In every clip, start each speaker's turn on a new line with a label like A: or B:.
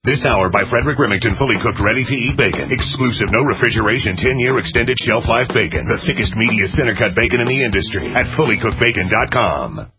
A: This hour by Frederick Remington, fully cooked, ready-to-eat bacon. Exclusive, no refrigeration, 10-year extended shelf life bacon. The thickest, meatiest center-cut bacon in the industry at fullycookedbacon.com.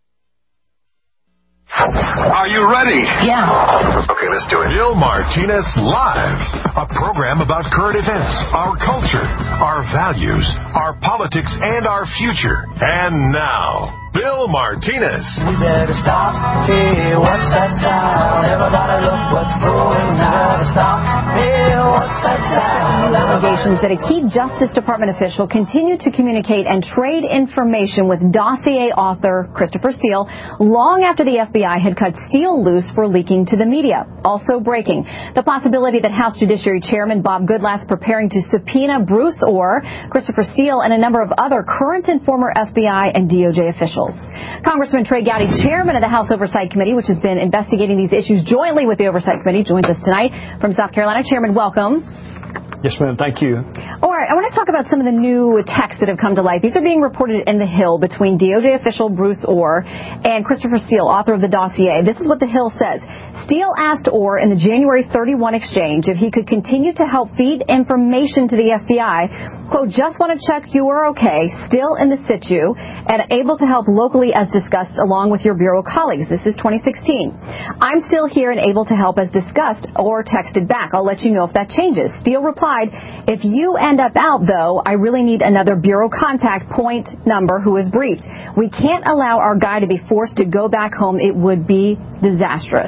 B: Are you ready?
C: Yeah.
B: Okay, let's do it.
D: Bill Martinez Live, a program about current events, our culture, our values, our politics, and our future. And now, Bill Martinez.
E: We better stop. Hey, what's that sound? Everybody look what's going on. Stop. Hey, what's that sound?
C: Allegations that a key Justice Department official continued to communicate and trade information with dossier author Christopher Steele long after the FBI had cut Steele loose for leaking to the media. Also breaking, the possibility that House Judiciary Chairman Bob Goodlatte preparing to subpoena Bruce Ohr, Christopher Steele, and a number of other current and former FBI and DOJ officials. Congressman Trey Gowdy, chairman of the House Oversight Committee, which has been investigating these issues jointly with the Oversight Committee, joins us tonight from South Carolina. Chairman, welcome.
F: Yes, ma'am. Thank you.
C: All right. I want to talk about some of the new texts that have come to light. These are being reported in The Hill between DOJ official Bruce Ohr and Christopher Steele, author of the dossier. This is what The Hill says. Steele asked Ohr in the January 31 exchange if he could continue to help feed information to the FBI. Quote, just want to check you are okay, still in the situ, and able to help locally as discussed along with your Bureau colleagues. This is 2016. I'm still here and able to help as discussed, or texted back. I'll let you know if that changes. Steele replied, if you end up out, though, I really need another Bureau contact point number who is briefed. We can't allow our guy to be forced to go back home. It would be disastrous.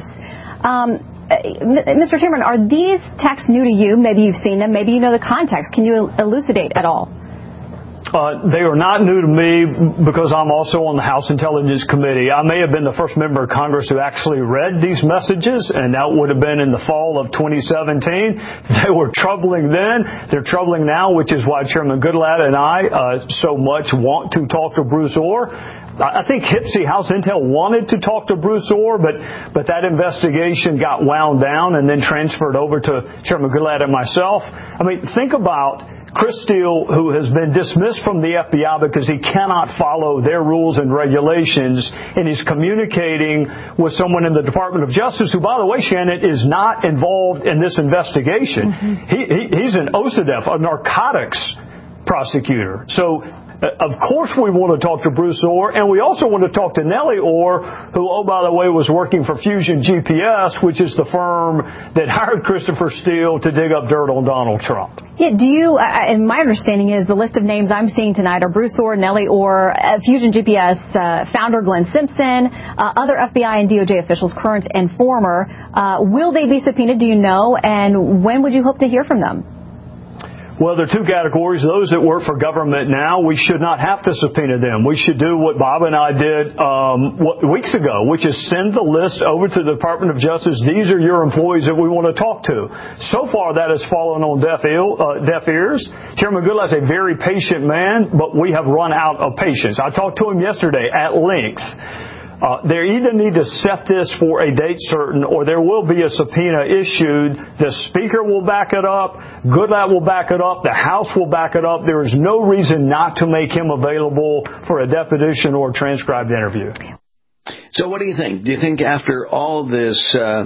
C: Mr. Chairman, are these texts new to you? Maybe you've seen them. Maybe you know the context. Can you elucidate at all?
F: They are not new to me because I'm also on the House Intelligence Committee. I may have been the first member of Congress who actually read these messages, and that would have been in the fall of 2017. They were troubling then. They're troubling now, which is why Chairman Goodlatte and I so much want to talk to Bruce Ohr. I think HIPSI, House Intel, wanted to talk to Bruce Ohr, but that investigation got wound down and then transferred over to Chairman Goodlatte and myself. I mean, think about Chris Steele, who has been dismissed from the FBI because he cannot follow their rules and regulations, and he's communicating with someone in the Department of Justice who, by the way, Shannon, is not involved in this investigation. Mm-hmm. He's an OCDETF, a narcotics prosecutor. So, of course we want to talk to Bruce Ohr, and we also want to talk to Nellie Ohr, who, oh, by the way, was working for Fusion GPS, which is the firm that hired Christopher Steele to dig up dirt on Donald Trump.
C: Yeah, do you, and my understanding is the list of names I'm seeing tonight are Bruce Ohr, Nellie Ohr, Fusion GPS, founder Glenn Simpson, other FBI and DOJ officials, current and former. Will they be subpoenaed, do you know, and when would you hope to hear from them?
F: Well, there are two categories. Those that work for government now, we should not have to subpoena them. We should do what Bob and I did weeks ago, which is send the list over to the Department of Justice. These are your employees that we want to talk to. So far, that has fallen on deaf ears. Chairman Goodlatte is a very patient man, but we have run out of patience. I talked to him yesterday at length. They either need to set this for a date certain, or there will be a subpoena issued. The Speaker will back it up. Goodlatte will back it up. The House will back it up. There is no reason not to make him available for a deposition or a transcribed interview.
G: So what do you think? Do you think after all this,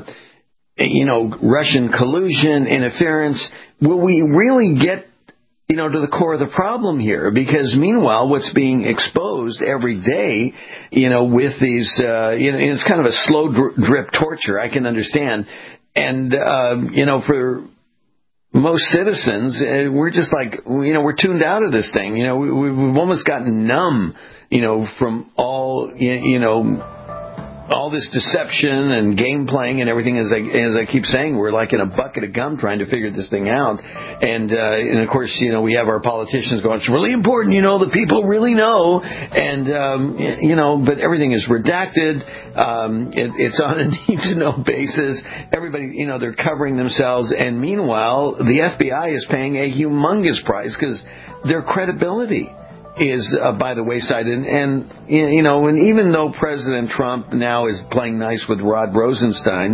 G: Russian collusion, interference, will we really get to the core of the problem here? Because meanwhile, what's being exposed every day, with these, it's kind of a slow drip torture, I can understand. And, for most citizens, we're just like, we're tuned out of this thing. We've almost gotten numb, from all, all this deception and game playing and everything. As I keep saying, we're like in a bucket of gum trying to figure this thing out. And of course, we have our politicians going, it's really important, the people really know. And, but everything is redacted. It's on a need-to-know basis. Everybody, they're covering themselves. And meanwhile, the FBI is paying a humongous price because their credibility is by the wayside. And even though President Trump now is playing nice with Rod Rosenstein,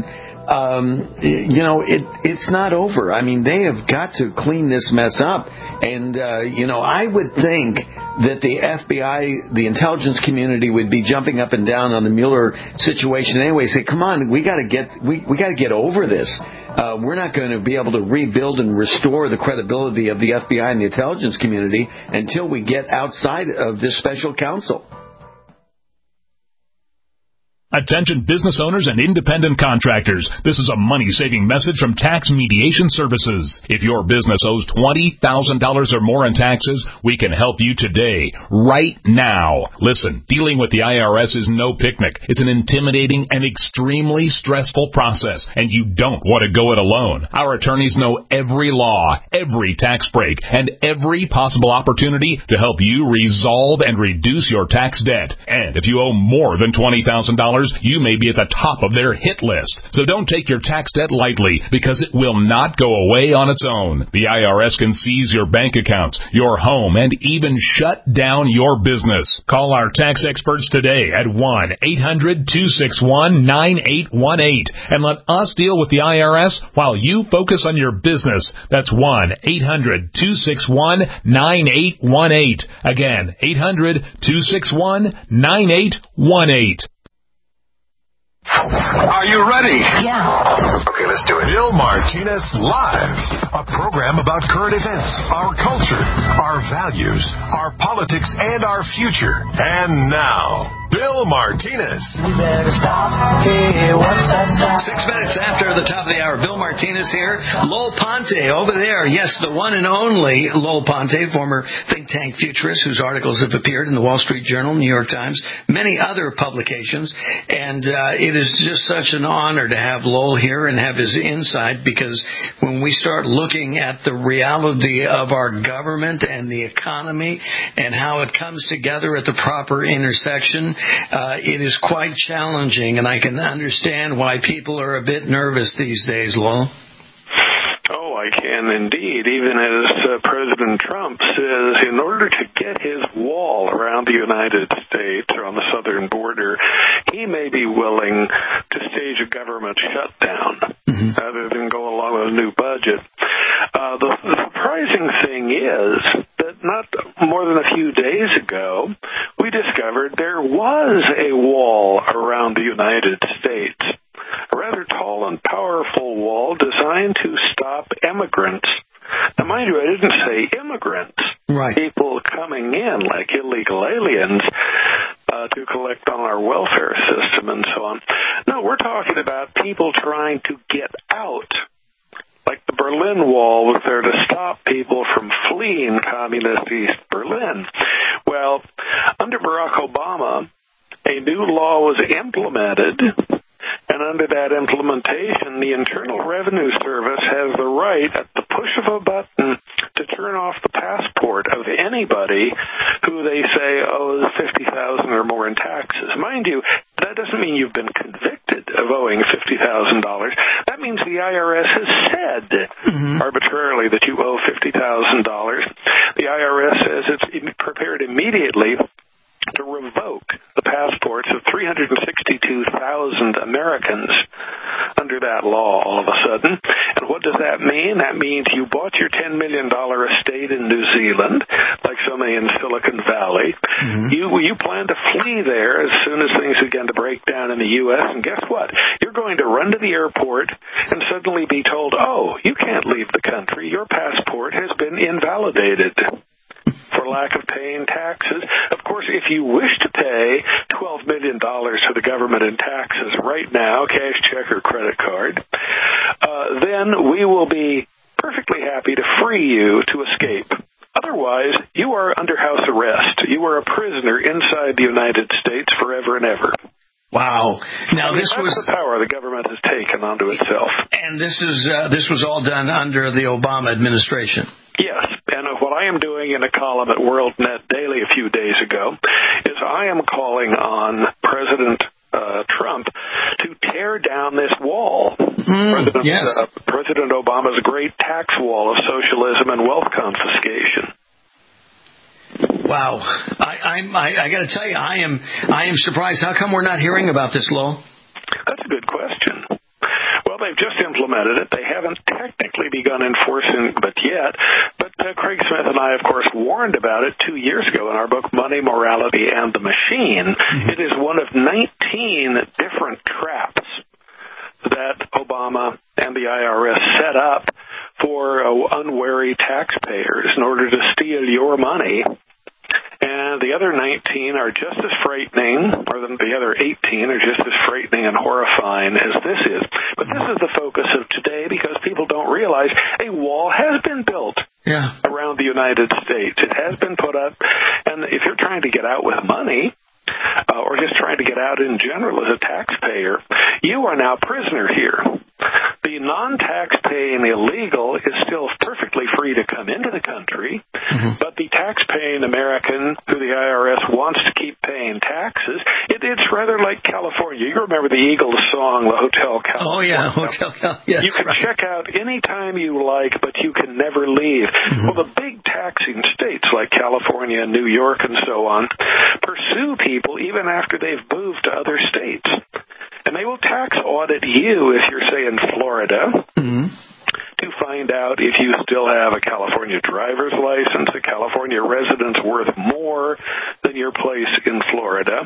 G: it's not over. I mean, they have got to clean this mess up. And, I would think that the FBI, the intelligence community, would be jumping up and down on the Mueller situation anyway. Say, come on, we got to get over this. We're not going to be able to rebuild and restore the credibility of the FBI and the intelligence community until we get outside of this special counsel.
B: Attention business owners and independent contractors. This is a money-saving message from Tax Mediation Services. If your business owes $20,000 or more in taxes, we can help you today, right now. Listen, dealing with the IRS is no picnic. It's an intimidating and extremely stressful process, and you don't want to go it alone. Our attorneys know every law, every tax break, and every possible opportunity to help you resolve and reduce your tax debt. And if you owe more than $20,000, you may be at the top of their hit list. So don't take your tax debt lightly, because it will not go away on its own. The IRS can seize your bank accounts, your home, and even shut down your business. Call our tax experts today at 1-800-261-9818 and let us deal with the IRS while you focus on your business. That's 1-800-261-9818. Again, 800-261-9818.
D: Are you ready?
H: Yeah.
D: Okay, let's do it. Bill Martinez Live, a program about current events, our culture, our values, our politics, and our future. And now, Bill Martinez.
E: You better stop. Hey, what's that sound?
G: 6 minutes after the top of the hour, Bill Martinez here. Lowell Ponte over there. Yes, the one and only Lowell Ponte, former think tank futurist whose articles have appeared in the Wall Street Journal, New York Times, many other publications. And it is just such an honor to have Lowell here and have his insight, because when we start looking at the reality of our government and the economy and how it comes together at the proper intersection, it is quite challenging, and I can understand why people are a bit nervous these days, Lowell.
I: Oh, I can indeed. Even as President Trump says, in order to get his wall around the United States or on the southern border, he may be willing to stage a government shutdown rather than go along with a new budget. The surprising thing is that not more than a few days ago, we discovered there was a wall around the United States, a rather tall and powerful wall designed to stop immigrants. Now, mind you, I didn't say immigrants,
G: right?
I: People coming in like illegal aliens to collect on our welfare system and so on. No, we're talking about people trying to get out. Like the Berlin Wall was there to stop people from fleeing communist East Berlin. Well, under Barack Obama, a new law was implemented, and under that implementation, the Internal Revenue Service has the right, at the push of a button, to turn off the passport of anybody who they say owes $50,000 or more in taxes. Mind you, that doesn't mean you've been convicted of owing $50,000. That means the IRS has said arbitrarily that you owe $50,000. The IRS says it's prepared immediately to revoke the passports of 362,000 Americans under that law all of a sudden. And what does that mean? That means you bought your $10 million estate in New Zealand, like so many in Silicon Valley. You plan to flee there as soon as things begin to break down in the U.S., and guess what? You're going to run to the airport and suddenly be told, oh, you can't leave the country. Your passport has been invalidated for lack of paying taxes. Of course, if you wish to pay $12 million to the government in taxes right now, cash, check, or credit card, then we will be perfectly happy to free you to escape. Otherwise, you are under house arrest. You are a prisoner inside the United States forever and ever.
G: Wow! Now
I: that's the power the government has taken onto itself.
G: And this was all done under the Obama administration.
I: Yes, and what I am doing in a column at WorldNet Daily a few days ago is I am calling on President Trump to tear down this wall. President Obama's great tax wall of socialism and wealth confiscation.
G: Wow, I got to tell you, I am surprised. How come we're not hearing about this, Lowell?
I: That's a good question. Well, they've they've just implemented it. They haven't technically begun enforcing it yet. But Craig Smith and I, of course, warned about it 2 years ago in our book, Money, Morality, and the Machine. It is one of 19 different traps that Obama and the IRS set up for unwary taxpayers in order to steal your money. And the other 19 are just as frightening, or the other 18 are just as frightening and horrifying as this is. But this is the focus of today because people don't realize a wall has been built around the United States. It has been put up, and if you're trying to get out with money, or just trying to get out in general as a taxpayer, you are now prisoner here. The non-tax-paying illegal is still perfectly free to come into the country, but the tax-paying American who the IRS wants to keep paying taxes, it's rather like California. You remember the Eagles song, the Hotel California. Oh, yeah, Hotel California. You can check out any time you like, but you can never leave. Well, the big taxing states like California and New York and so on pursue people even after they've moved to other states. And they will tax audit you if you're, say, in Florida, to find out if you still have a California driver's license, a California residence worth more than your place in Florida,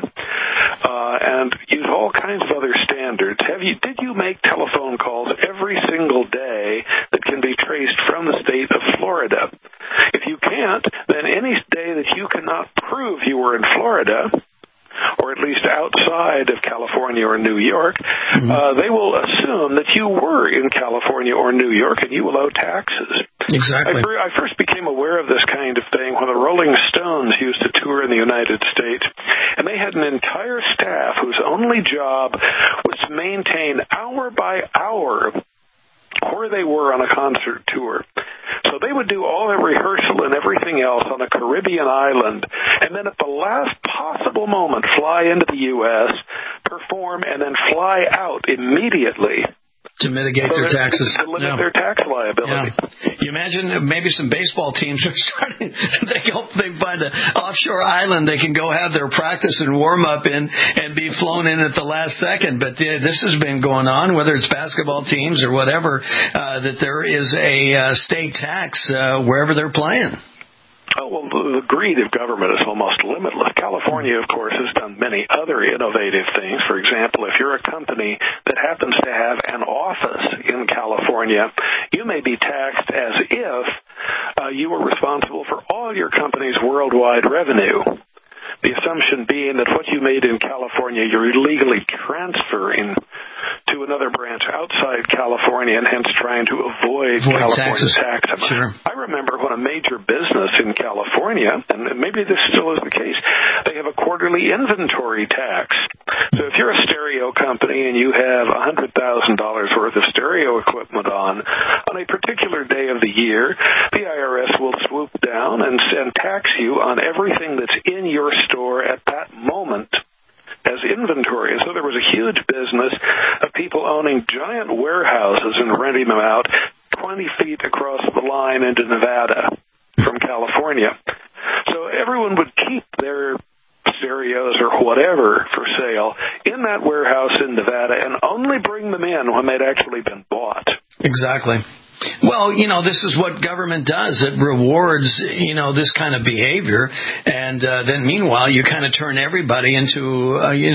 I: and use all kinds of other standards. Did you make telephone calls every single day that can be traced from the state of Florida? If you can't, then any day that you cannot prove you were in Florida, or at least outside of California or New York, they will assume that you were in California or New York and you will owe taxes.
H: Exactly.
I: I first became aware of this kind of thing when the Rolling Stones used to tour in the United States, and they had an entire staff whose only job was to maintain hour by hour where they were on a concert tour. So they would do all their rehearsal and everything else on a Caribbean island, and then at the last possible moment fly into the U.S., perform, and then fly out immediately.
H: To mitigate their taxes.
I: To limit their tax liability.
H: You imagine maybe some baseball teams are starting, they hope they find an offshore island they can go have their practice and warm-up in and be flown in at the last second. But this has been going on, whether it's basketball teams or whatever, that there is a state tax wherever they're playing.
I: Oh, well, the greed of government is almost limitless. California, of course, has done many other innovative things. For example, if you're a company that happens to have an office in California, you may be taxed as if you were responsible for all your company's worldwide revenue. The assumption being that what you made in California, you're illegally transferring to another branch outside California and hence trying to avoid California tax.
H: Sure.
I: I remember when a major business in California, and maybe this still is the case, they have a quarterly inventory tax. So if you're a stereo company and you have $100,000 worth of stereo equipment on a particular day of the year, the IRS will swoop down and tax you on everything that's in your store at that moment as inventory. So there was a huge business of people owning giant warehouses and renting them out 20 feet across the line into Nevada from California. So everyone would keep their stereos or whatever for sale in that warehouse in Nevada and only bring them in when they'd actually been bought.
H: Exactly. Well, this is what government does. It rewards, this kind of behavior. And then meanwhile, you kind of turn everybody into,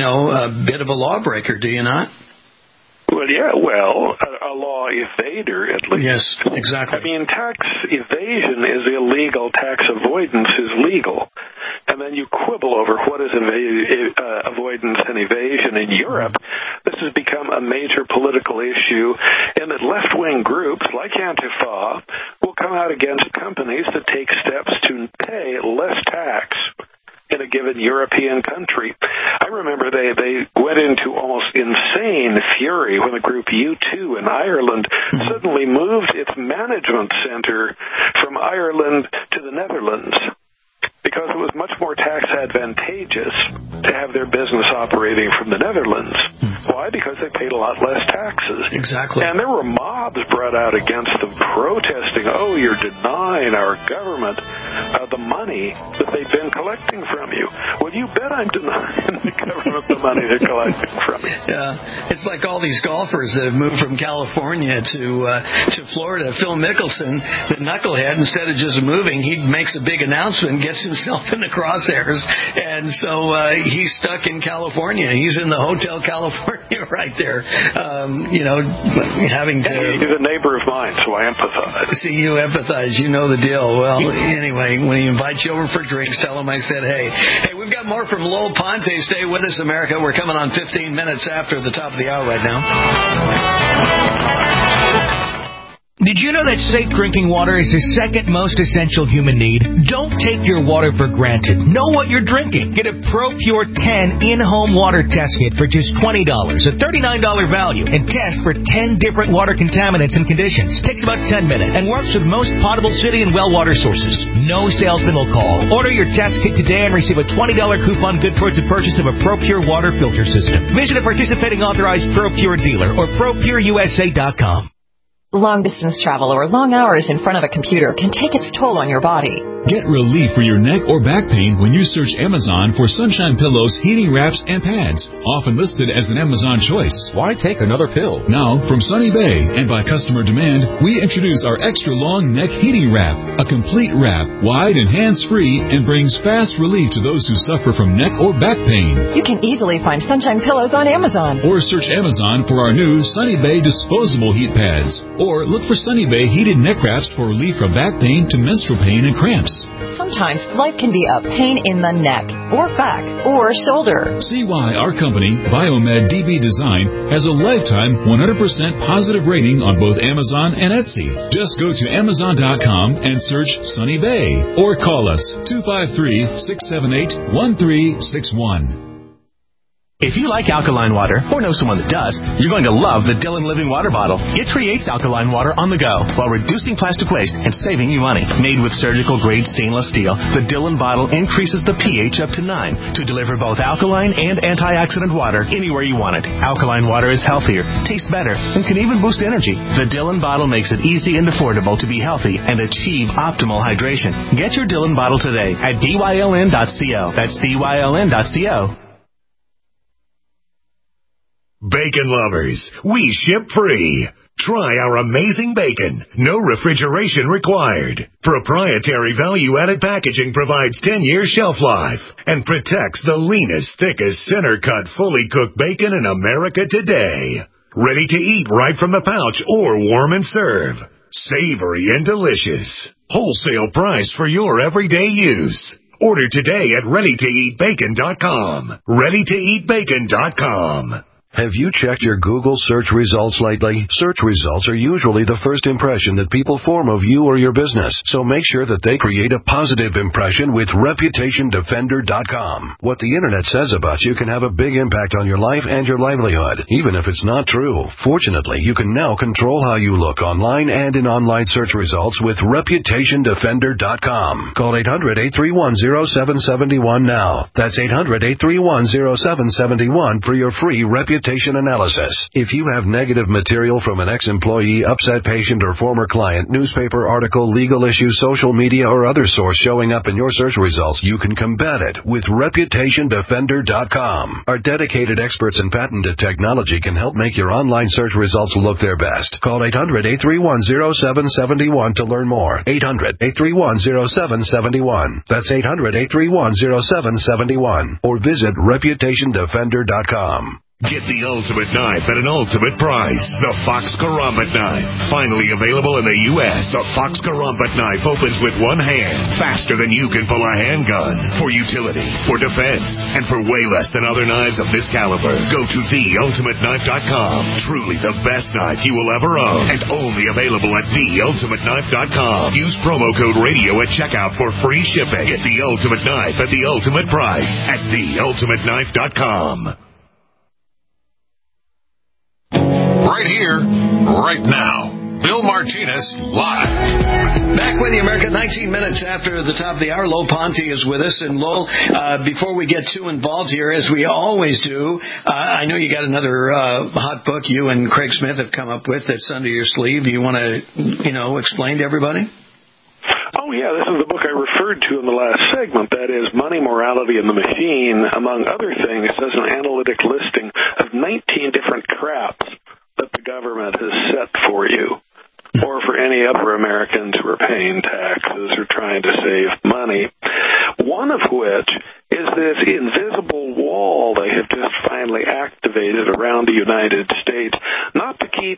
H: a bit of a lawbreaker, do you not?
I: Well, yeah, a law evader, at least.
H: Yes, exactly.
I: I mean, tax evasion is illegal. Tax avoidance is legal. And then you quibble over what is avoidance and evasion in Europe. This has become a major political issue in that left-wing groups like Antifa will come out against companies that take steps to pay less tax in a given European country. I remember they went into almost insane fury when the group U2 in Ireland suddenly moved its management center from Ireland to the Netherlands. because it was much more tax advantageous to have their business operating from the Netherlands. Why? Because they paid a lot less taxes.
H: Exactly.
I: And there were mobs brought out against them protesting, oh, you're denying our government the money that they've been collecting from you. Well, you bet I'm denying the government the money they're collecting from you.
H: Yeah, it's like all these golfers that have moved from California to Florida. Phil Mickelson, the knucklehead, instead of just moving, he makes a big announcement, gets himself in the crosshairs, and so he's stuck in California. He's in the Hotel California right there, having to...
I: He's a neighbor of mine, so I empathize.
H: See, you empathize. You know the deal. Well, anyway, when he invites you over for drinks, tell him I said, hey, we've got more from Lowell Ponte. Stay with us, America. We're coming on 15 minutes after the top of the hour right now.
J: Did you know that safe drinking water is the second most essential human need? Don't take your water for granted. Know what you're drinking. Get a ProPure 10 in-home water test kit for just $20, a $39 value, and test for 10 different water contaminants and conditions. Takes about 10 minutes and works with most potable city and well water sources. No salesman will call. Order your test kit today and receive a $20 coupon good towards the purchase of a ProPure water filter system. Visit a participating authorized ProPure dealer or ProPureUSA.com.
K: Long-distance travel or long hours in front of a computer can take its toll on your body.
L: Get relief for your neck or back pain when you search Amazon for Sunshine Pillows, heating wraps, and pads, often listed as an Amazon choice.
M: Why take another pill?
L: Now, from Sunny Bay, and by customer demand, we introduce our extra-long neck heating wrap, a complete wrap, wide and hands-free, and brings fast relief to those who suffer from neck or back pain.
K: You can easily find Sunshine Pillows on Amazon.
L: Or search Amazon for our new Sunny Bay disposable heat pads. Or look for Sunny Bay heated neck wraps for relief from back pain to menstrual pain and cramps.
K: Sometimes life can be a pain in the neck, or back, or shoulder.
L: See why our company, Biomed DB Design, has a lifetime 100% positive rating on both Amazon and Etsy. Just go to Amazon.com and search Sunny Bay, or call us 253-678-1361.
N: If you like alkaline water, or know someone that does, you're going to love the Dillon Living Water Bottle. It creates alkaline water on the go while reducing plastic waste and saving you money. Made with surgical-grade stainless steel, the Dillon bottle increases the pH up to 9 to deliver both alkaline and antioxidant water anywhere you want it. Alkaline water is healthier, tastes better, and can even boost energy. The Dillon bottle makes it easy and affordable to be healthy and achieve optimal hydration. Get your Dillon bottle today at dyln.co. That's dyln.co.
A: Bacon lovers, we ship free. Try our amazing bacon. No refrigeration required. Proprietary value-added packaging provides 10-year shelf life and protects the leanest, thickest, center-cut, fully cooked bacon in America today. Ready to eat right from the pouch or warm and serve. Savory and delicious. Wholesale price for your everyday use. Order today at ReadyToEatBacon.com. ReadyToEatBacon.com.
O: Have you checked your Google search results lately? Search results are usually the first impression that people form of you or your business, so make sure that they create a positive impression with ReputationDefender.com. What the Internet says about you can have a big impact on your life and your livelihood, even if it's not true. Fortunately, you can now control how you look online and in online search results with ReputationDefender.com. Call 800-831-0771 now. That's 800-831-0771 for your free reputation analysis. If you have negative material from an ex-employee, upset patient, or former client, newspaper article, legal issue, social media, or other source showing up in your search results, you can combat it with ReputationDefender.com. Our dedicated experts in patented technology can help make your online search results look their best. Call 800-831-0771 to learn more. 800-831-0771. That's 800-831-0771. Or visit ReputationDefender.com.
A: Get the ultimate knife at an ultimate price. The Fox Karambit knife. Finally available in the U.S. The Fox Karambit knife opens with one hand, faster than you can pull a handgun. For utility, for defense, and for way less than other knives of this caliber. Go to theultimateknife.com. Truly the best knife you will ever own. And only available at theultimateknife.com. Use promo code radio at checkout for free shipping. Get the ultimate knife at the ultimate price at theultimateknife.com.
D: Right here, right now. Bill Martinez Live.
H: Back with you, America, 19 minutes after the top of the hour. Lowell Ponte is with us. And Lowell, before we get too involved here, as we always do, I know you got another hot book you and Craig Smith have come up with that's under your sleeve. You want to, explain to everybody?
I: Oh, yeah, this is the book I referred to in the last segment. That is Money, Morality, and the Machine. Among other things, it has an analytic listing of 19 different traps that the government has set for you, or for any other Americans who are paying taxes or trying to save money. One of which is this invisible wall they have just finally activated around the United States, not to keep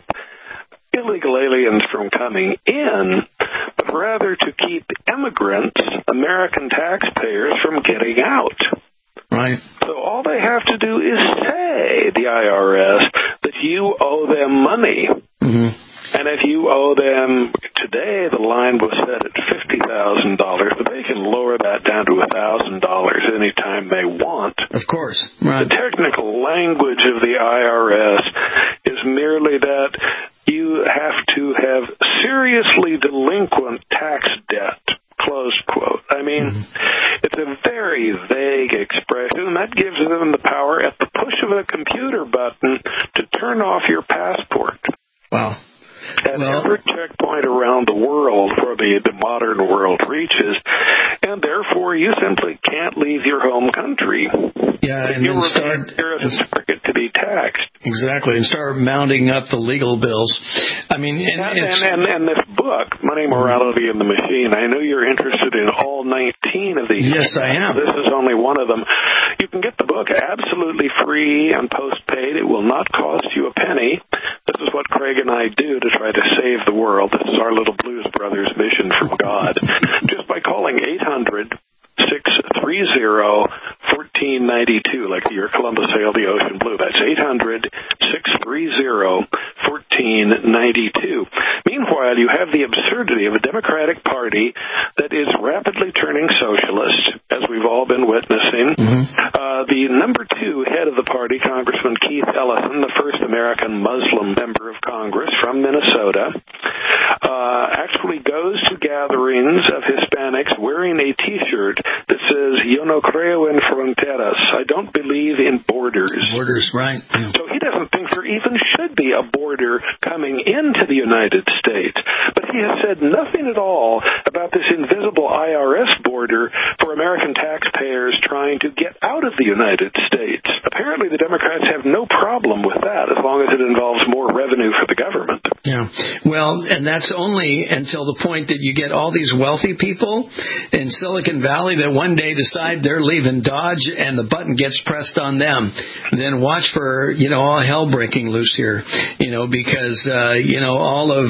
I: illegal aliens from coming in, but rather to keep immigrants, American taxpayers, from getting out.
H: Right.
I: So all they have to do is say, the IRS, that you owe them money.
H: Mm-hmm.
I: And if you owe them, today the line was set at $50,000, but they can lower that down to $1,000 anytime they want.
H: Of course. Right.
I: The technical language of the IRS is merely that you have to have seriously delinquent tax debt, close quote. I mean, it's a very vague expression, and that gives them the power at the push of a computer button to turn off your passport.
H: Wow.
I: At every checkpoint around the world where the modern world reaches, and therefore you simply can't leave your home country.
H: Yeah, and then start
I: target to be taxed.
H: Exactly, and start mounting up the legal bills. I mean,
I: and this book, Money, Morality, and the Machine, I know you're interested in all 19 of these.
H: Yes, I am.
I: This is only one of them. You can get the book absolutely free and postpaid. It will not cost you a penny. This is what Craig and I do to try to save the world. This is our little Blues Brothers mission from God. Just by calling 800-630-1492, like your Columbus sailed the ocean blue. That's 800-630-1492. Meanwhile, you have the absurdity of a Democratic Party that is rapidly turning socialist, as we've all been witnessing. The number 2 head of the party, Congressman Keith Ellison, the first American Muslim member of Congress from Minnesota, actually goes to gatherings of Hispanics wearing a T-shirt that says, "Yo no creo en fronteras." I don't believe in borders.
H: Borders, right. Yeah.
I: So he doesn't think there even should be a border coming into the United States. But he has said nothing at all about this invisible IRS border for American taxpayers trying to get out of the United States. Apparently the Democrats have no problem with that as long as it involves more revenue for the government.
H: Yeah. Well, and that's only until the point that you get all these wealthy people in Silicon Valley that one day decide they're leaving Dodge and the button gets pressed on them. And then watch for, all hell breaking loose here, because, all of,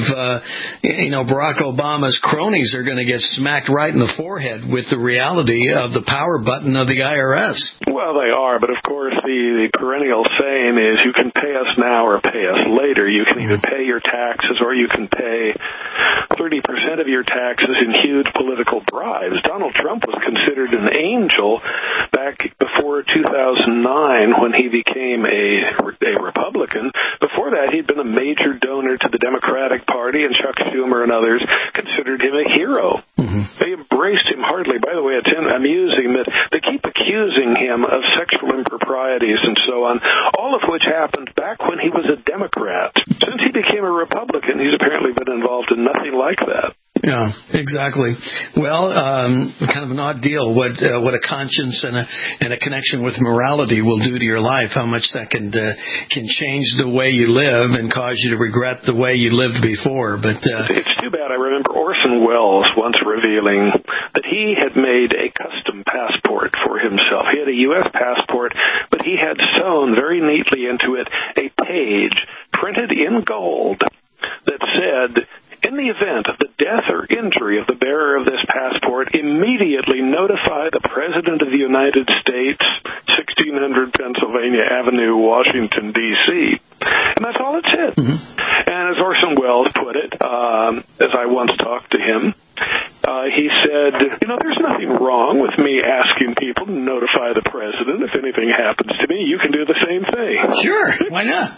H: Barack Obama's cronies are going to get smacked right in the forehead with the reality of the power button of the IRS.
I: Well, they are, but of course the perennial saying is you can pay us now or pay us later. You can either pay your taxes or you can pay 30% of your taxes in huge political bribes. Donald Trump was considered an angel back before 2009 when he became a Republican. Before that, he'd been a major donor to the Democratic Party, and Chuck Schumer and others considered him a hero. They embraced him heartily. By the way, it's amusing that they keep accusing him of sexual improprieties and so on, all of which happened back when he was a Democrat. Since he became a Republican, he's apparently been involved in nothing like that.
H: Yeah, exactly. Well, kind of an odd deal. What a conscience and a connection with morality will do to your life. How much that can change the way you live and cause you to regret the way you lived before. But
I: it's too bad. I remember Orson Welles once revealing that he had made a custom passport for himself. He had a U.S. passport, but he had sewn very neatly into it a page printed in gold that said, "In the event of the death or injury of the bearer of this passport, immediately notify the President of the United States, 1600 Pennsylvania Avenue, Washington, D.C." And that's all it said. And as Orson Welles put it, as I once talked to him, he said, there's nothing wrong with me asking people to notify the President if anything happens to me. You can do the same thing.
H: Sure, why not?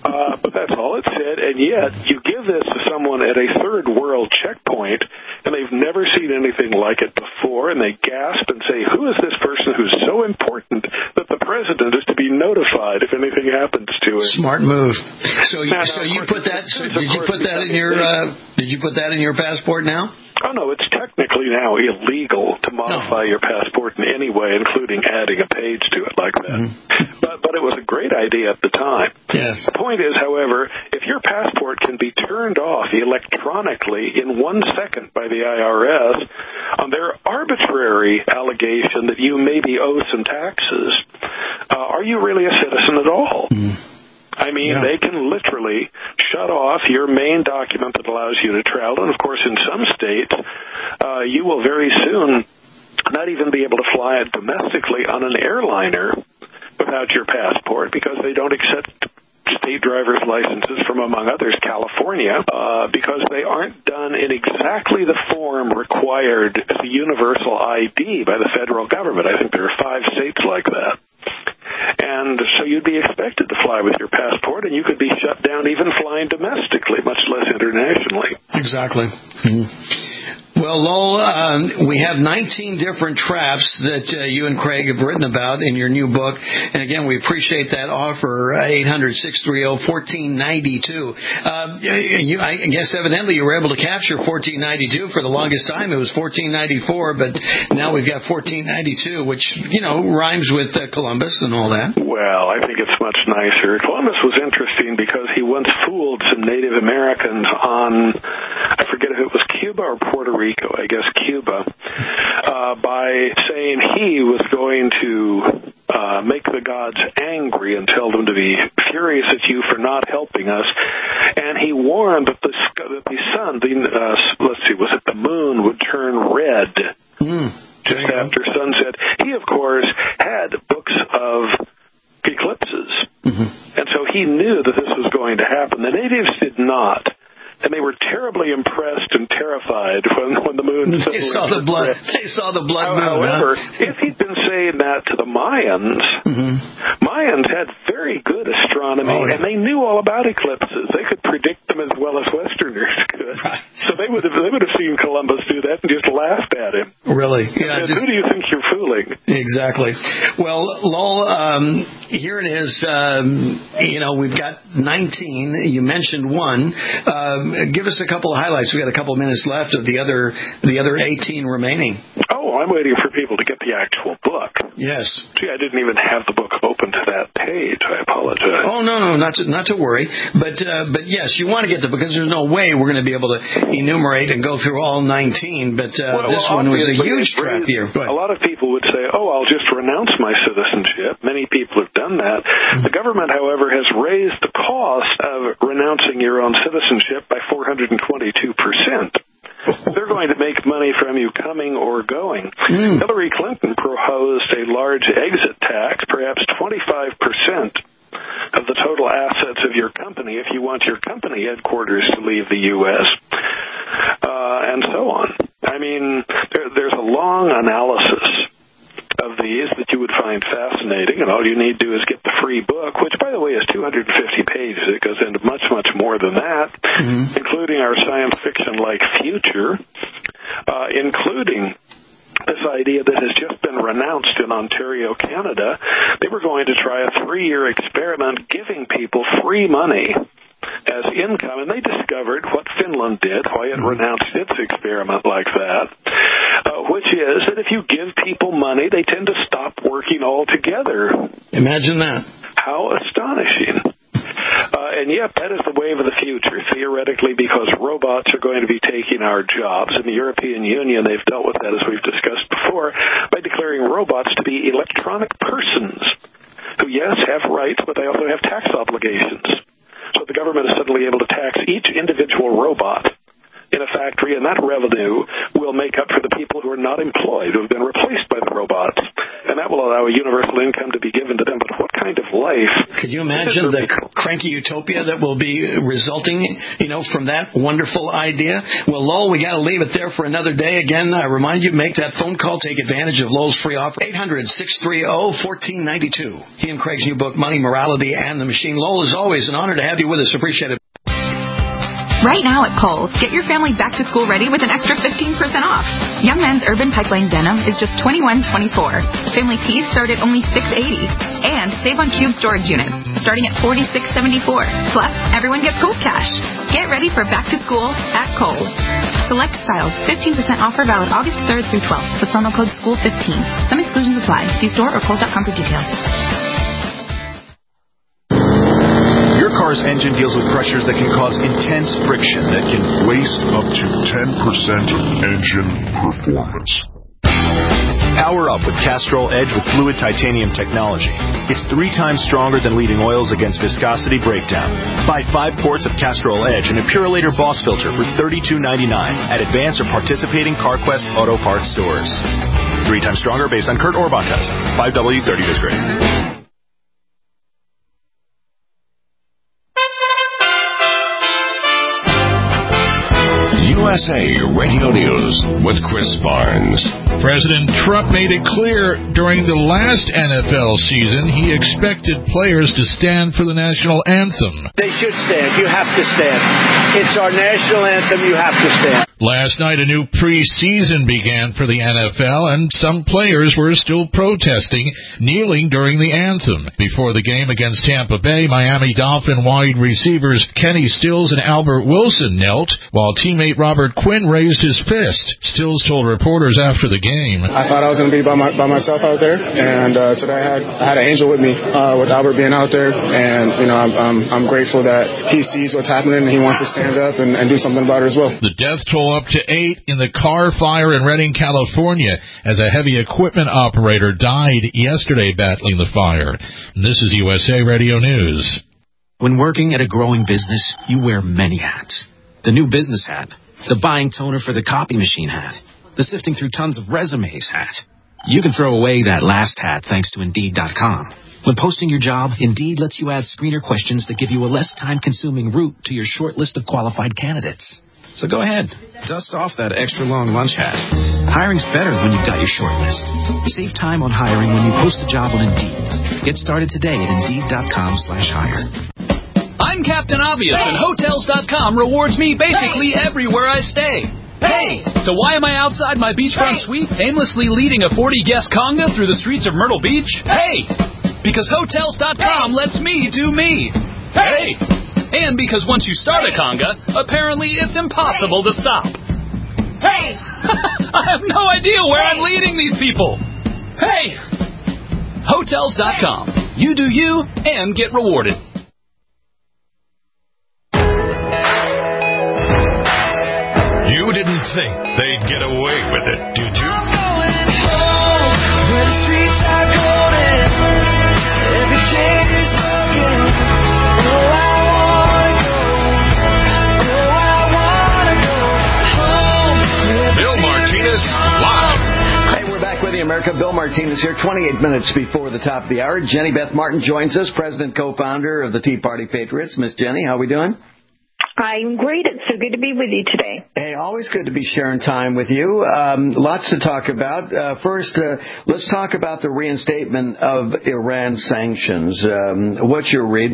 I: But that's all it said, and yet you give this to someone at a third world checkpoint, and they've never seen anything like it before, and they gasp and say, who is this person who's so important that the president is to be notified if anything happens to him?
H: Smart move. So you put that? Did you put that in your? Did you put that in your passport now?
I: Oh, no, it's technically now illegal to modify your passport in any way, including adding a page to it like that. Mm-hmm. But it was a great idea at the time.
H: Yes.
I: The point is, however, if your passport can be turned off electronically in 1 second by the IRS on their arbitrary allegation that you maybe owe some taxes, are you really a citizen at all? Mm-hmm. I mean, they can literally shut off your main document that allows you to travel. And, of course, in some states, you will very soon not even be able to fly it domestically on an airliner without your passport because they don't accept state driver's licenses from, among others, California, because they aren't done in exactly the form required as a universal ID by the federal government. I think there are 5 states like that. And so you'd be expected to fly with your passport, and you could be shut down even flying domestically, much less internationally.
H: Exactly. Mm-hmm. Well, Lowell, we have 19 different traps that you and Craig have written about in your new book. And again, we appreciate that offer, 800-630-1492. I guess evidently you were able to capture 1492. For the longest time it was 1494, but now we've got 1492, which, rhymes with Columbus and all that.
I: Well, I think it's much nicer. Columbus was interesting because he once fooled some Native Americans on, I forget if it was Cuba or Puerto Rico, I guess Cuba, by saying he was going to make the gods angry and tell them to be furious at you for not helping us. And he warned that the sun, let's see, was it the moon, would turn red just after sunset. He, of course, had books of eclipses. Mm-hmm. And so he knew that this was going to happen. The natives did not. And they were terribly impressed and terrified when the moon
H: They saw the blood. They saw the blood moon.
I: However, if he'd been saying that to the Mayans, Mayans had very good astronomy, and they knew all about eclipses. They could predict them as well as Westerners could. Right. So they would have seen Columbus do that and just laughed at him.
H: Really?
I: Yeah. Who do you think you're fooling?
H: Exactly. Well, Lowell, here it is. We've got 19. You mentioned one. Give us a couple of highlights. We've got a couple of minutes left of the other 18 remaining.
I: Oh, I'm waiting for people to get the actual book.
H: Yes.
I: Gee, I didn't even have the book open to that page. I apologize.
H: Oh, no, not to worry. But yes, you want to get the book because there's no way we're going to be able to enumerate and go through all 19. But this one was a huge trap here.
I: A lot of people would say, I'll just renounce my citizenship. Many people have done that. Mm-hmm. The government, however, has raised the cost of renouncing your own citizenship by 422%. They're going to make money from you coming or going. Hillary Clinton proposed a large exit tax, perhaps 25% of the total assets of your company if you want your company headquarters to leave the U.S., and so on. I mean, there's a long analysis of these that you would find fascinating, and all you need to do is get the free book, which, by the way, is 250 pages. It goes into much, much more than that, including our science fiction-like future, including this idea that has just been renounced in Ontario, Canada. They were going to try a 3-year experiment giving people free money as income, and they discovered what Finland did, why it renounced its experiment like that, which is that if you give people money, they tend to stop working altogether.
H: Imagine that.
I: How astonishing. And yet, that is the wave of the future, theoretically, because robots are going to be taking our jobs. In the European Union, they've dealt with that, as we've discussed before, by declaring robots to be electronic persons who, yes, have rights, but they also have tax obligations. So the government is suddenly able to tax each individual robot in a factory, and that revenue will make up for the people who are not employed, who have been replaced by the robots. And that will allow a universal income to be given to them. But what kind of life?
H: Could you imagine the cranky utopia that will be resulting, from that wonderful idea? Well, Lowell, we got to leave it there for another day. Again, I remind you, make that phone call. Take advantage of Lowell's free offer. 800-630-1492. He and Craig's new book, Money, Morality, and the Machine. Lowell, as always, an honor to have you with us. Appreciate it.
M: Right now at Kohl's, get your family back to school ready with an extra 15% off. Young Men's Urban Pipeline Denim is just $21.24. Family tees start at only $6.80. And save on cube storage units, starting at $46.74. Plus, everyone gets Kohl's cash. Get ready for back to school at Kohl's. Select styles, 15% offer valid August 3rd through 12th with promo code SCHOOL15. Some exclusions apply. See store or Kohl's.com for details.
P: Your car's engine deals with pressures that can cause intense friction that can waste up to 10% of engine performance. Power up with Castrol Edge with fluid titanium technology. It's 3 times stronger than leading oils against viscosity breakdown. Buy 5 quarts of Castrol Edge and a Purolator Boss filter for $32.99 at advanced or participating CarQuest Auto Parts stores. 3 times stronger based on Kurt Orban test. 5W30 disc rating.
A: USA Radio News with Chris Barnes.
Q: President Trump made it clear during the last NFL season he expected players to stand for the national anthem.
R: They should stand. You have to stand. It's our national anthem. You have to stand.
Q: Last night, a new preseason began for the NFL, and some players were still protesting, kneeling during the anthem. Before the game against Tampa Bay, Miami Dolphin wide receivers Kenny Stills and Albert Wilson knelt, while teammate Robert Quinn raised his fist. Stills told reporters after the game,
S: I thought I was going to be by myself out there, and today I had an angel with me, with Albert being out there, and I'm grateful that he sees what's happening and he wants to stand up and do something about it as well.
Q: The death toll up to 8 in the car fire in Redding, California, as a heavy equipment operator died yesterday battling the fire. And this is USA Radio News.
T: When working at a growing business, you wear many hats. The new business hat, the buying toner for the copy machine hat, the sifting through tons of resumes hat. You can throw away that last hat thanks to Indeed.com. When posting your job, Indeed lets you add screener questions that give you a less time-consuming route to your short list of qualified candidates. So go ahead, dust off that extra long lunch hat. Hiring's better when you've got your short list. Save time on hiring when you post a job on Indeed. Get started today at Indeed.com/hire.
U: I'm Captain Obvious, and Hotels.com rewards me basically everywhere I stay. Hey! So why am I outside my beachfront suite aimlessly leading a 40-guest conga through the streets of Myrtle Beach? Hey! Because Hotels.com lets me do me. Hey! And because once you start a conga, apparently it's impossible to stop. Hey! I have no idea where I'm leading these people. Hey! Hotels.com. You do you and get rewarded.
A: You didn't think they'd get away with it, did you? Bill Martinez live.
G: Hey, we're back with you, America. Bill Martinez here, 28 minutes before the top of the hour. Jenny Beth Martin joins us, president, co-founder of the Tea Party Patriots. Miss Jenny, how are we doing?
V: I'm great. It's so good to be with you today.
G: Hey, always good to be sharing time with you. Lots to talk about. First, let's talk about the reinstatement of Iran sanctions. What's your read?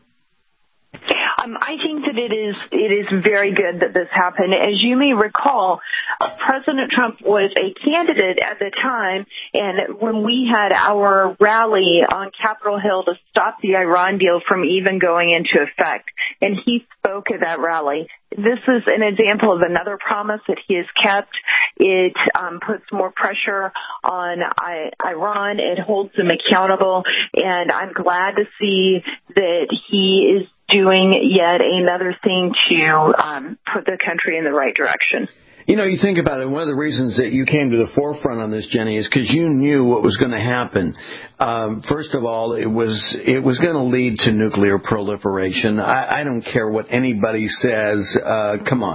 V: I think that it is very good that this happened. As you may recall, President Trump was a candidate at the time, and when we had our rally on Capitol Hill to stop the Iran deal from even going into effect, and he spoke at that rally. This is an example of another promise that he has kept. It puts more pressure on Iran. It holds them accountable, and I'm glad to see that he is doing yet another thing to put the country in the right direction.
G: You know, you think about it, one of the reasons that you came to the forefront on this, Jenny, is because you knew what was going to happen. First of all, it was going to lead to nuclear proliferation. I don't care what anybody says. Come on.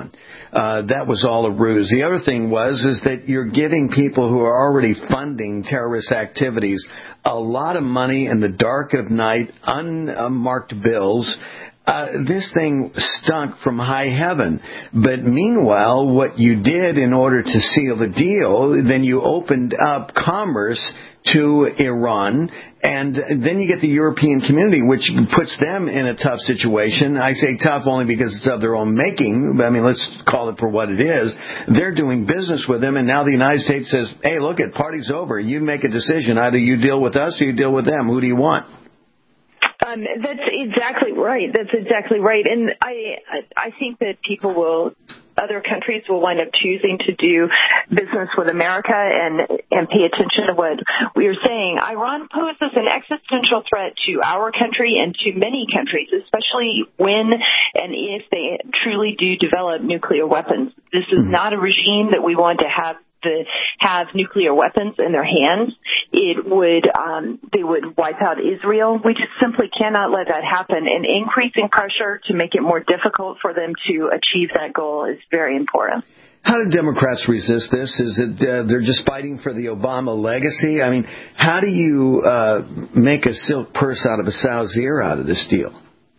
G: that was all a ruse. The other thing is that you're giving people who are already funding terrorist activities a lot of money in the dark of night, unmarked bills. This thing stunk from high heaven. But meanwhile, what you did in order to seal the deal, then you opened up commerce to Iran, and then you get the European community, which puts them in a tough situation. I say tough only because it's of their own making. I mean, let's call it for what it is. They're doing business with them, and now the United States says, hey, look, party's over. You make a decision. Either you deal with us or you deal with them. Who do you want?
V: That's exactly right. And I think that other countries will wind up choosing to do business with America and pay attention to what we are saying. Iran poses an existential threat to our country and to many countries, especially when and if they truly do develop nuclear weapons. This is not a regime that we want to have nuclear weapons in their hands. They would wipe out Israel. We just simply cannot let that happen. And increasing pressure to make it more difficult for them to achieve that goal is very important.
G: How do Democrats resist this? Is it they're just fighting for the Obama legacy? I mean, how do you make a silk purse out of a sow's ear out of this deal?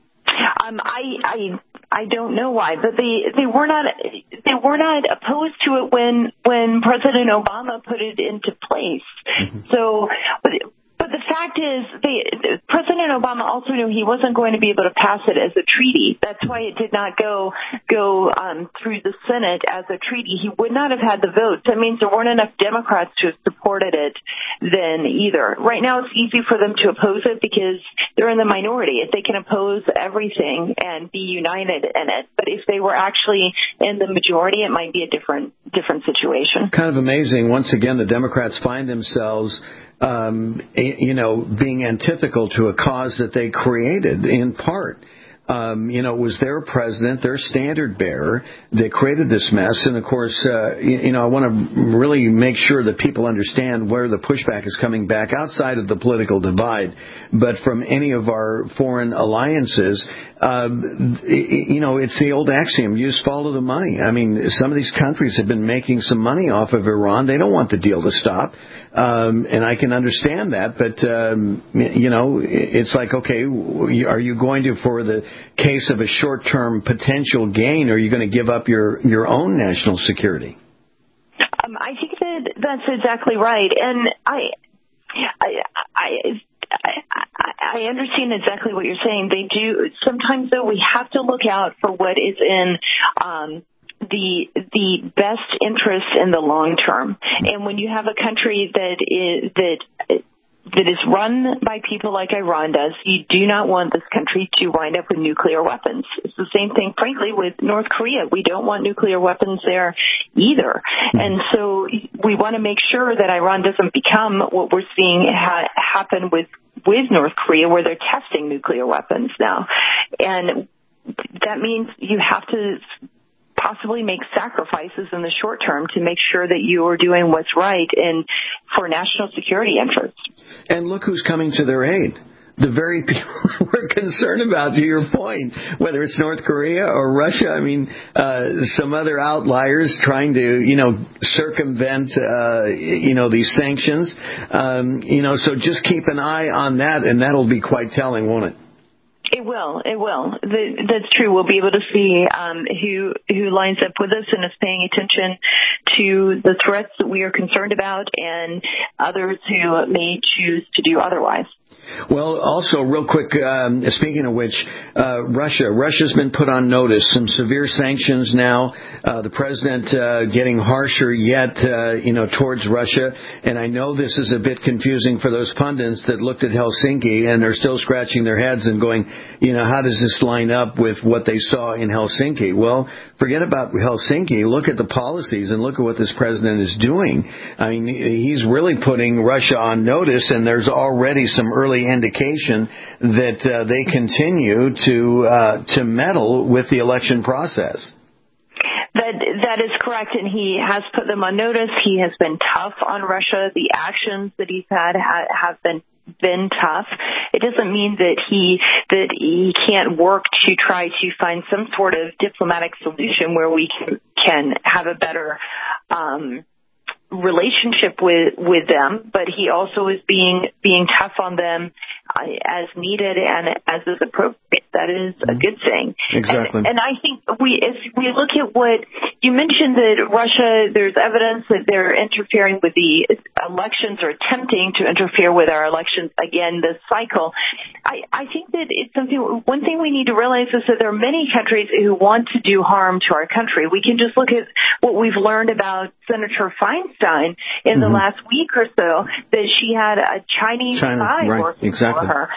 V: I don't know why, but they were not opposed to it when President Obama put it into place. So, but the fact is, President Obama also knew he wasn't going to be able to pass it as a treaty. That's why it did not go through the Senate as a treaty. He would not have had the votes. That means there weren't enough Democrats to have supported it then either. Right now, it's easy for them to oppose it because they're in the minority. If they can oppose everything and be united in it, but if they were actually in the majority, it might be a different situation.
G: Kind of amazing. Once again, the Democrats find themselves being antithetical to a cause that they created in part. It was their president, their standard bearer that created this mess. And, of course, I want to really make sure that people understand where the pushback is coming back outside of the political divide, but from any of our foreign alliances. It's the old axiom, you just follow the money. I mean, some of these countries have been making some money off of Iran. They don't want the deal to stop. And I can understand that, but, it's like, okay, are you going to, for the case of a short-term potential gain, are you going to give up your own national security?
V: I think that's exactly right. And I understand exactly what you're saying. They do. Sometimes, though, we have to look out for what is in the best interest in the long term. And when you have a country that is run by people like Iran does, you do not want this country to wind up with nuclear weapons. It's the same thing, frankly, with North Korea. We don't want nuclear weapons there either. And so we want to make sure that Iran doesn't become what we're seeing happen with North Korea, where they're testing nuclear weapons now. And that means you have to possibly make sacrifices in the short term to make sure that you are doing what's right and for national security interests.
G: And look who's coming to their aid. The very people we're concerned about, to your point, whether it's North Korea or Russia. I mean, some other outliers trying to, circumvent, these sanctions. So just keep an eye on that, and that'll be quite telling, won't it?
V: It will. That's true. We'll be able to see who lines up with us and is paying attention to the threats that we are concerned about, and others who may choose to do otherwise.
G: Well, also, real quick, speaking of which, Russia's been put on notice. Some severe sanctions now. The president getting harsher yet, towards Russia. And I know this is a bit confusing for those pundits that looked at Helsinki and are still scratching their heads and going, how does this line up with what they saw in Helsinki? Well, forget about Helsinki. Look at the policies and look at what this president is doing. I mean, he's really putting Russia on notice, and there's already some early indication that they continue to meddle with the election process.
V: That is correct, and he has put them on notice. He has been tough on Russia. The actions that he's had have been tough. It doesn't mean that he can't work to try to find some sort of diplomatic solution where we can have a better relationship with them, but he also is being tough on them as needed and as is appropriate. That is a good thing.
G: Exactly.
V: And I think if we look at what you mentioned, that Russia, there's evidence that they're interfering with the elections or attempting to interfere with our elections again this cycle. I think that it's one thing we need to realize is that there are many countries who want to do harm to our country. We can just look at what we've learned about Senator Feinstein in the last week or so, that she had a Chinese spy working for her.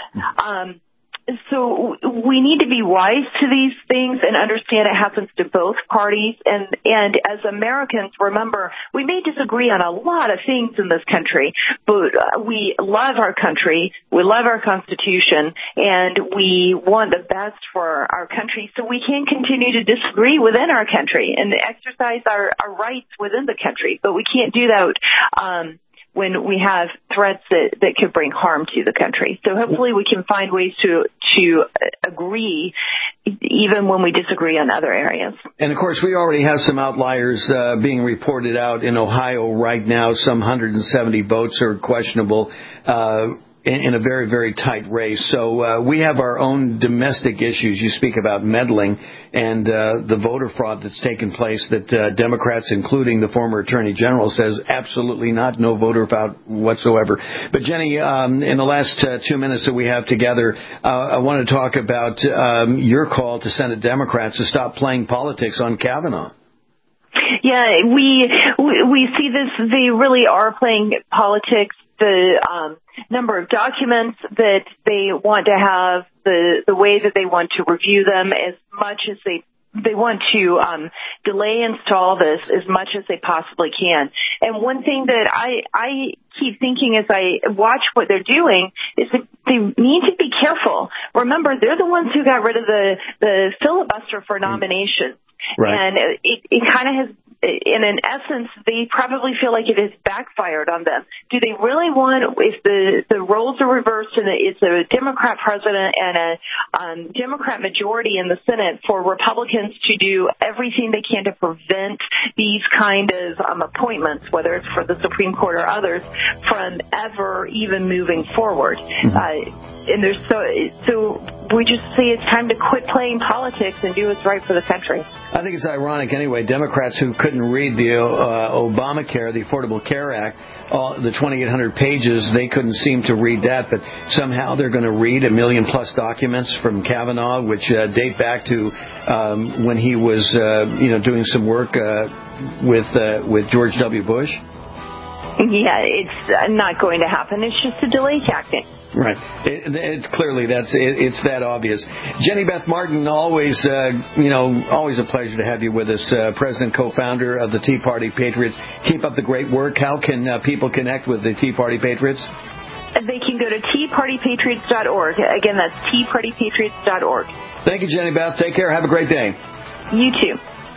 V: So we need to be wise to these things and understand it happens to both parties. And as Americans, remember, we may disagree on a lot of things in this country, but we love our country, we love our Constitution, and we want the best for our country. So we can continue to disagree within our country and exercise our rights within the country. But we can't do that when we have threats that could bring harm to the country. So hopefully we can find ways to agree even when we disagree on other areas.
G: And, of course, we already have some outliers being reported out in Ohio right now. Some 170 votes are questionable in a very, very tight race. So we have our own domestic issues. You speak about meddling and the voter fraud that's taken place that Democrats, including the former Attorney General, says absolutely not, no voter fraud whatsoever. But, Jenny, in the last 2 minutes that we have together, I want to talk about your call to Senate Democrats to stop playing politics on Kavanaugh.
V: Yeah, we see this. They really are playing politics. The number of documents that they want to have, the way that they want to review them, as much as they want to delay and stall this as much as they possibly can. And one thing that I keep thinking as I watch what they're doing is that they need to be careful. Remember, they're the ones who got rid of the filibuster for nominations. Right. And it kind of has, in an essence, they probably feel like it has backfired on them. Do they really want, if the roles are reversed and it's a Democrat president and a Democrat majority in the Senate, for Republicans to do everything they can to prevent these kind of appointments, whether it's for the Supreme Court or others, from ever even moving forward? And there's so we just say it's time to quit playing politics and do what's right for the country.
G: I think it's ironic anyway. Democrats who couldn't read the Obamacare, the Affordable Care Act, the 2,800 pages, they couldn't seem to read that, but somehow they're going to read 1 million plus documents from Kavanaugh, which date back to when he was, doing some work with George W. Bush.
V: Yeah, it's not going to happen. It's just a delay tactic.
G: Right. It's clearly it's that obvious. Jenny Beth Martin, always a pleasure to have you with us. President, co-founder of the Tea Party Patriots. Keep up the great work. How can people connect with the Tea Party Patriots?
V: They can go to teapartypatriots.org. Again, that's teapartypatriots.org.
G: Thank you, Jenny Beth. Take care. Have a great day.
V: You too.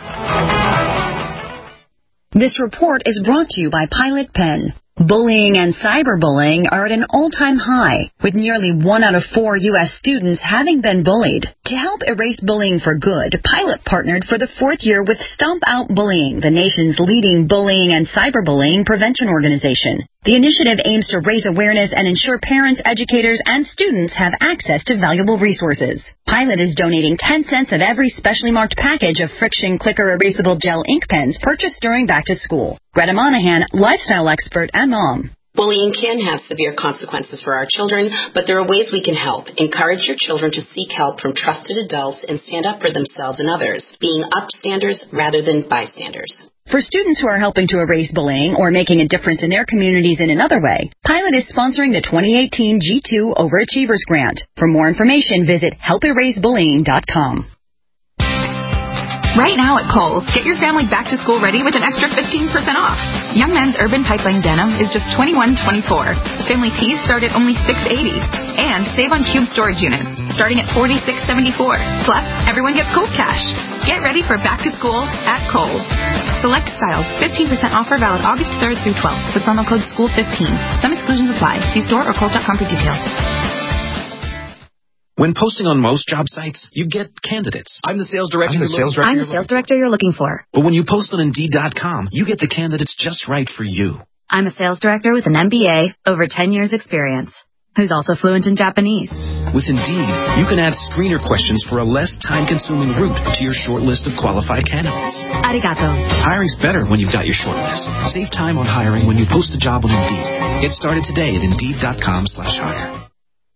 C: This report is brought to you by Pilot Pen. Bullying and cyberbullying are at an all-time high, with nearly 1 out of 4 U.S. students having been bullied. To help erase bullying for good, Pilot partnered for the 4th year with Stomp Out Bullying, the nation's leading bullying and cyberbullying prevention organization. The initiative aims to raise awareness and ensure parents, educators, and students have access to valuable resources. Pilot is donating 10 cents of every specially marked package of Friction Clicker Erasable Gel ink pens purchased during back to school. Greta Monahan, lifestyle expert and mom.
F: Bullying can have severe consequences for our children, but there are ways we can help. Encourage your children to seek help from trusted adults and stand up for themselves and others, being upstanders rather than bystanders.
C: For students who are helping to erase bullying or making a difference in their communities in another way, Pilot is sponsoring the 2018 G2 Overachievers Grant. For more information, visit helperasebullying.com.
M: Right now at Kohl's, get your family back to school ready with an extra 15% off. Young Men's Urban Pipeline Denim is just $21.24. Family tees start at only $6.80. And save on cube storage units, starting at $46.74. Plus, everyone gets Kohl's cash. Get ready for back to school at Kohl's. Select styles, 15% offer valid August 3rd through 12th with promo code SCHOOL15. Some exclusions apply. See store or Kohl's.com for details.
T: When posting on most job sites, you get candidates.
B: I'm the sales director.
E: I'm the sales director you're looking for.
T: But when you post on Indeed.com, you get the candidates just right for you.
E: I'm a sales director with an MBA, over 10 years experience, who's also fluent in Japanese.
T: With Indeed, you can add screener questions for a less time-consuming route to your short list of qualified candidates.
E: Arigato.
T: Hiring's better when you've got your short list. Save time on hiring when you post a job on Indeed. Get started today at Indeed.com/hire.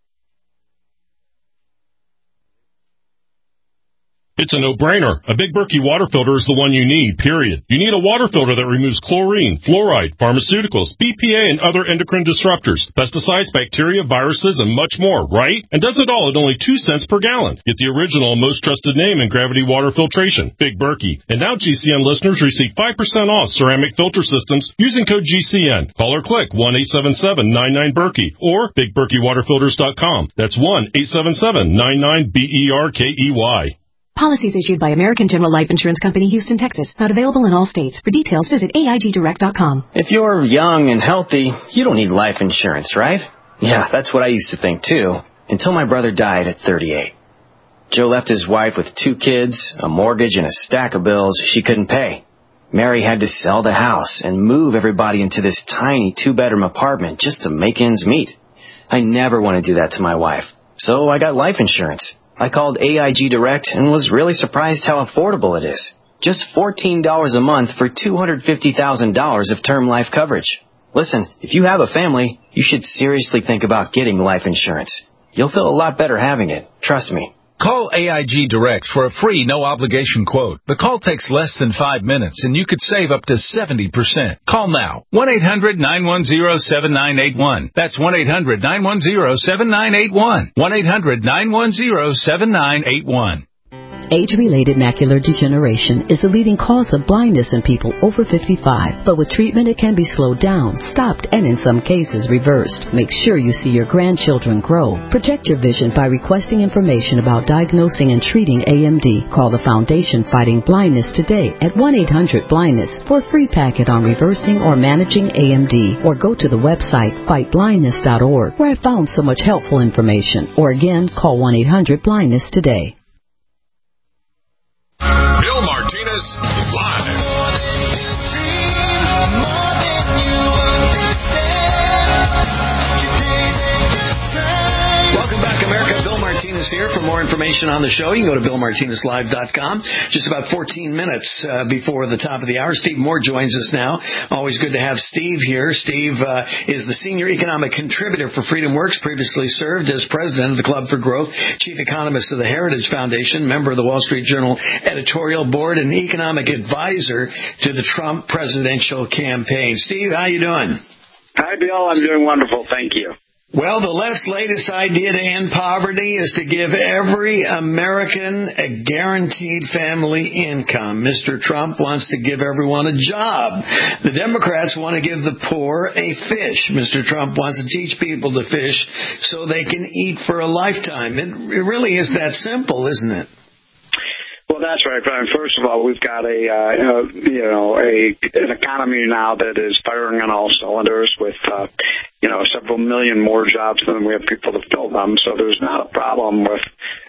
W: It's a no-brainer. A Big Berkey water filter is the one you need, period. You need a water filter that removes chlorine, fluoride, pharmaceuticals, BPA, and other endocrine disruptors, pesticides, bacteria, viruses, and much more, right? And does it all at only 2 cents per gallon. Get the original and most trusted name in gravity water filtration, Big Berkey. And now GCN listeners receive 5% off ceramic filter systems using code GCN. Call or click 1-877-99-BERKEY or BigBerkeyWaterFilters.com. That's 1-877-99-BERKEY.
X: Policies issued by American General Life Insurance Company, Houston, Texas. Not available in all states. For details, visit AIGDirect.com.
B: If you're young and healthy, you don't need life insurance, right? Yeah, that's what I used to think, too, until my brother died at 38. Joe left his wife with 2 kids, a mortgage, and a stack of bills she couldn't pay. Mary had to sell the house and move everybody into this tiny 2-bedroom apartment just to make ends meet. I never want to do that to my wife, so I got life insurance. I called AIG Direct and was really surprised how affordable it is. Just $14 a month for $250,000 of term life coverage. Listen, if you have a family, you should seriously think about getting life insurance. You'll feel a lot better having it. Trust me.
U: Call AIG Direct for a free, no-obligation quote. The call takes less than 5 minutes, and you could save up to 70%. Call now. 1-800-910-7981. That's 1-800-910-7981. 1-800-910-7981.
Y: Age-related macular degeneration is the leading cause of blindness in people over 55. But with treatment, it can be slowed down, stopped, and in some cases reversed. Make sure you see your grandchildren grow. Protect your vision by requesting information about diagnosing and treating AMD. Call the Foundation Fighting Blindness today at 1-800-BLINDNESS for a free packet on reversing or managing AMD. Or go to the website fightblindness.org, where I found so much helpful information. Or again, call 1-800-BLINDNESS today.
D: Bill Martinez live.
H: Welcome back, America. Bill Martinez here. For more information on the show, you can go to BillMartinezLive.com. Just about 14 minutes before the top of the hour. Steve Moore joins us now. Always good to have Steve here. Steve is the Senior Economic Contributor for Freedom Works, previously served as President of the Club for Growth, Chief Economist of the Heritage Foundation, member of the Wall Street Journal Editorial Board, and Economic Advisor to the Trump presidential campaign. Steve, how you doing?
Z: Hi, Bill. I'm doing wonderful. Thank you.
H: Well, the left's latest idea to end poverty is to give every American a guaranteed family income. Mr. Trump wants to give everyone a job. The Democrats want to give the poor a fish. Mr. Trump wants to teach people to fish so they can eat for a lifetime. It really is that simple, isn't it?
Z: Well, that's right, Brian. First of all, we've got an economy now that is firing on all cylinders with, several million more jobs than we have people to fill them. So there's not a problem with,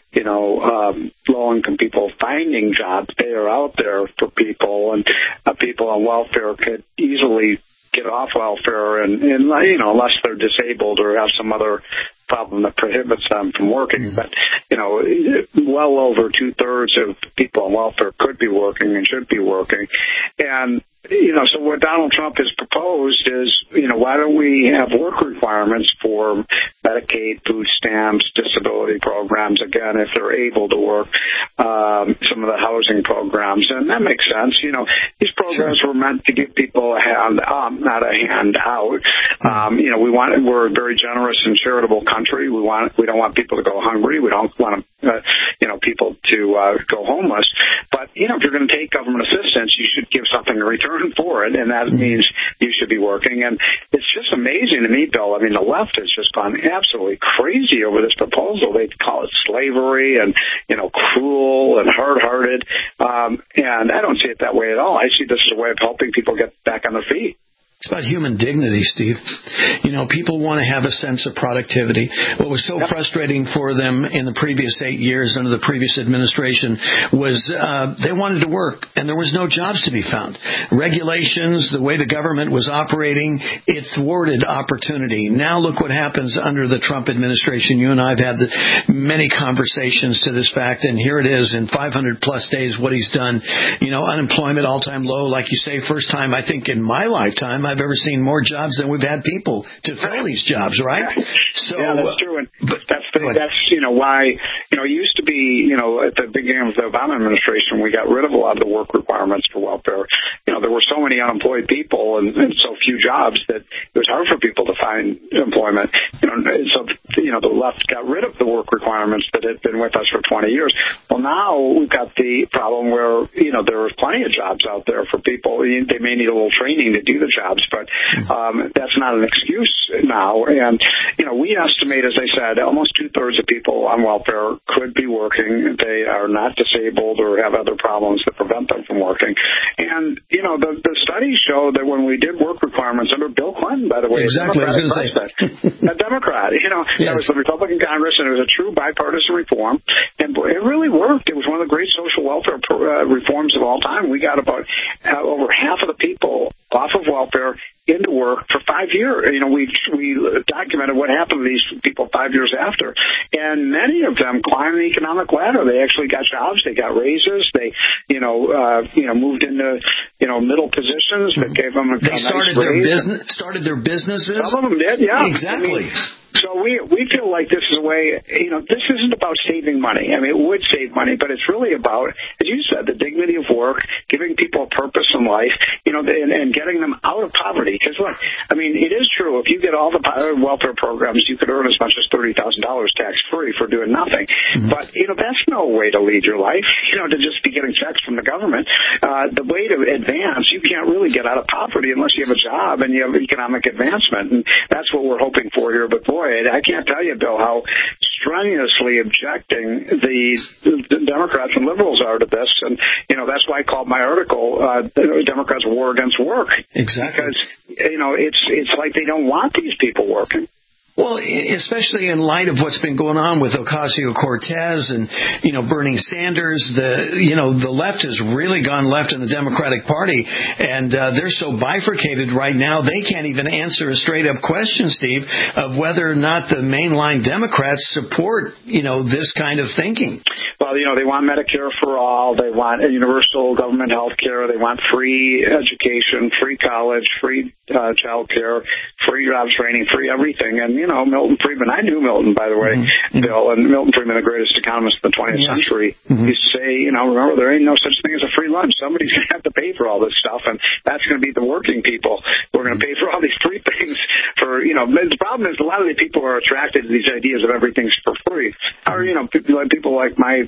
Z: low-income people finding jobs. They are out there for people, and people on welfare could easily get off welfare, and unless they're disabled or have some other problem that prohibits them from working. But, well over 2/3 of people on welfare could be working and should be working. And, so what Donald Trump has proposed is, why don't we have work requirements for Medicaid, food stamps, disability programs, again, if they're able to work, some of the housing programs. And that makes sense. These programs were meant to give people a hand up, not a hand out. We're a very generous and charitable country. We don't want people to go hungry. We don't want people to go homeless. But, if you're going to take government assistance, you should give something in return for it, and that means you should be working. And it's just amazing to me, Bill. I mean, the left has just gone absolutely crazy over this proposal. They call it slavery and, cruel and hard-hearted. And I don't see it that way at all. I see this as a way of helping people get back on their feet.
H: It's about human dignity, Steve. People want to have a sense of productivity. What was so frustrating for them in the previous 8 years under the previous administration was they wanted to work, and there was no jobs to be found. Regulations, the way the government was operating, it thwarted opportunity. Now look what happens under the Trump administration. You and I have had many conversations to this fact, and here it is in 500-plus days what he's done. Unemployment all-time low, like you say, first time, I think, in my lifetime I've ever seen more jobs than we've had people to fill these jobs, right? So,
Z: yeah, that's true. And that's why, it used to be, at the beginning of the Obama administration, we got rid of a lot of the work requirements for welfare. There were so many unemployed people and so few jobs that it was hard for people to find employment. So, the left got rid of the work requirements that had been with us for 20 years. Well, now we've got the problem where, there are plenty of jobs out there for people. They may need a little training to do the jobs, but that's not an excuse now. And, we estimate, as I said, almost 2/3 of people on welfare could be working. They are not disabled or have other problems that prevent them from working. And, the studies show that when we did work requirements under Bill Clinton, by the way,
H: exactly,
Z: a Democrat, that was the Republican Congress, and it was a true bipartisan reform. And it really worked. It was one of the great social welfare reforms of all time. We got about over half of the people off of welfare into work for 5 years. We documented what happened to these people 5 years after, and many of them climbed the economic ladder. They actually got jobs, they got raises, they moved into middle positions that gave them
H: they started their businesses.
Z: Some of them did, yeah,
H: exactly.
Z: So we feel like this is a way, this isn't about saving money. It would save money, but it's really about, as you said, the dignity of work, giving people a purpose in life, and getting them out of poverty. Because look, it is true, if you get all the welfare programs, you could earn as much as $30,000 tax-free for doing nothing. Mm-hmm. But, that's no way to lead your life, to just be getting checks from the government. The way to advance, you can't really get out of poverty unless you have a job and you have economic advancement. And that's what we're hoping for here. But boy, I can't tell you, Bill, how strenuously objecting the Democrats and liberals are to this. And, that's why I called my article, Democrats' War Against Work.
H: Exactly.
Z: Because, it's like they don't want these people working.
H: Well, especially in light of what's been going on with Ocasio-Cortez and, Bernie Sanders, the left has really gone left in the Democratic Party, and they're so bifurcated right now, they can't even answer a straight-up question, Steve, of whether or not the mainline Democrats support, this kind of thinking.
Z: Well, they want Medicare for all. They want universal government health care. They want free education, free college, free child care, free job training, free everything. And, Milton Friedman, I knew Milton, by the way, mm-hmm. Bill, and Milton Friedman, the greatest economist of the 20th century, mm-hmm. used to say, remember, there ain't no such thing as a free lunch. Somebody's going to have to pay for all this stuff, and that's going to be the working people. We're going to pay for all these free things for, the problem is a lot of the people are attracted to these ideas of everything's for free. Or, people like my,